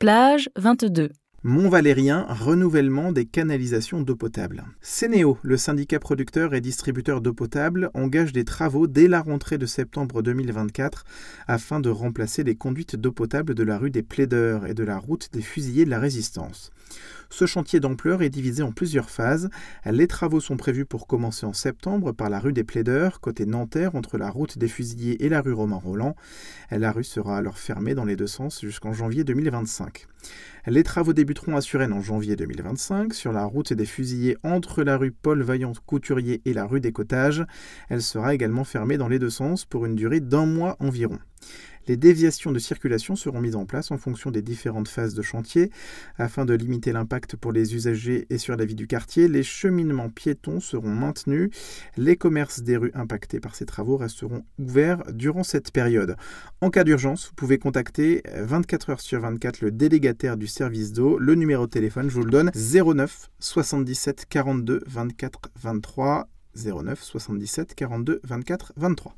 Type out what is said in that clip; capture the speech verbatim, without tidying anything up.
Plage vingt-deux. Mont-Valérien, renouvellement des canalisations d'eau potable. Sénéo, le syndicat producteur et distributeur d'eau potable, engage des travaux dès la rentrée de septembre deux mille vingt-quatre afin de remplacer les conduites d'eau potable de la rue des Plaideurs et de la route des Fusiliers de la Résistance. Ce chantier d'ampleur est divisé en plusieurs phases. Les travaux sont prévus pour commencer en septembre par la rue des Plaideurs, côté Nanterre, entre la route des Fusiliers et la rue Romain-Rolland. La rue sera alors fermée dans les deux sens jusqu'en janvier deux mille vingt-cinq. Les travaux débuteront à Suresnes en janvier deux mille vingt-cinq, sur la route des Fusiliers entre la rue Paul-Vaillant-Couturier et la rue des Cottages. Elle sera également fermée dans les deux sens pour une durée d'un mois environ. Les déviations de circulation seront mises en place en fonction des différentes phases de chantier. Afin de limiter l'impact pour les usagers et sur la vie du quartier, les cheminements piétons seront maintenus. Les commerces des rues impactées par ces travaux resteront ouverts durant cette période. En cas d'urgence, vous pouvez contacter vingt-quatre heures sur vingt-quatre le délégataire du service d'eau. Le numéro de téléphone, je vous le donne, zéro neuf soixante-dix-sept quarante-deux vingt-quatre vingt-trois. zéro neuf soixante-dix-sept quarante-deux vingt-quatre vingt-trois.